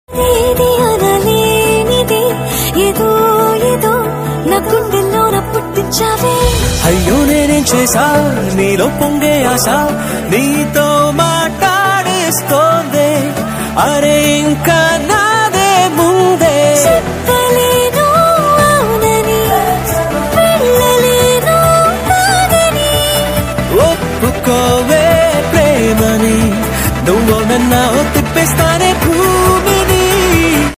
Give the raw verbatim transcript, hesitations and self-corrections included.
ఏది అనలేనిది ఏదో ఏదో నా గుండెల్లో నా పుట్టించావే. అయ్యో నేనేం చేశా నీలో పొంగే ఆశ నీతో మాట్లాడిస్తోంది. అరే ఇంకా నాదే ముందే చెప్పలేను అవునని వెళ్ళలేను కాదని. ఒప్పుకోవే ప్రేమని నువ్వు నన్ను తిప్పిస్తా